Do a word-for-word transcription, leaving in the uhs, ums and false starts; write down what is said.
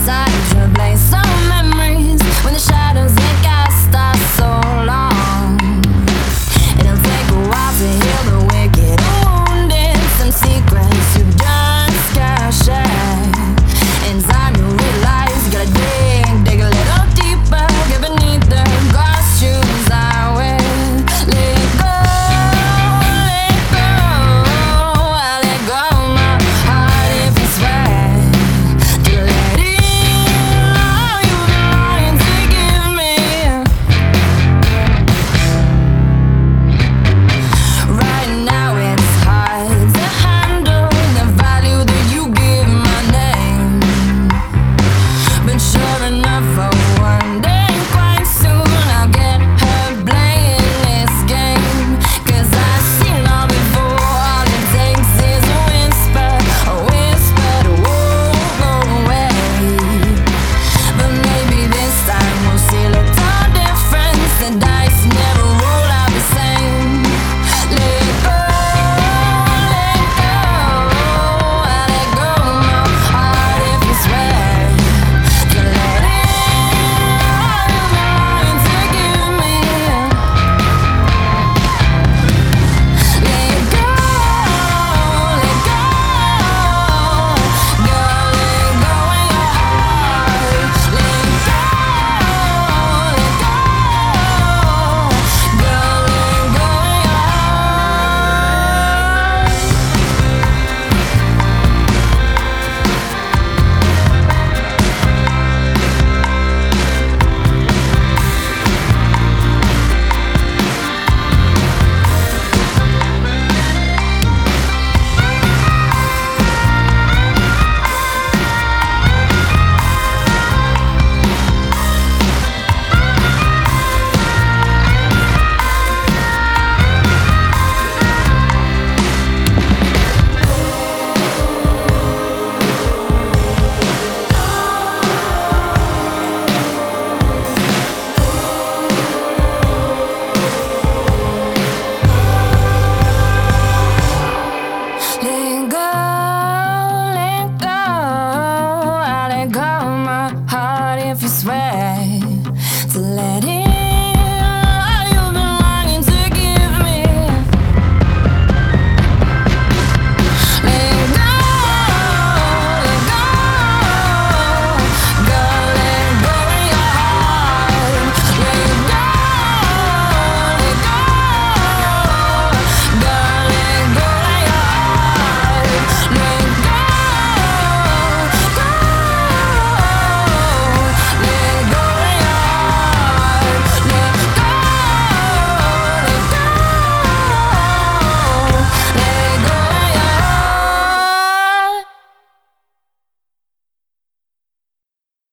Time to play some memories when the shadows they cast us so long. It'll take a while to heal the wicked and wounded. Some secrets you just can't share. In time you realize you gotta dig, dig a little deeper. Get beneath the glass shoes I wear. Let go, let go, I let go of my heart if it's right. To let in all you've been lying to give me. Right now it's hard to handle the value that you give my name. But sure enough, for one day, quite soon I'll get her playing this game. Cause I've seen it all before. All it takes is a whisper, a whisper to won't go away. But maybe this time we'll see a little difference. The dice never roll out the same. Let go, let go, I let go of my heart if it's right. To let in all you've been lying to give me. Let go, let go, girl, let go of your heart. Let go, let go, girl, let go of your Let go, let go, I let go of my heart if you swear to let it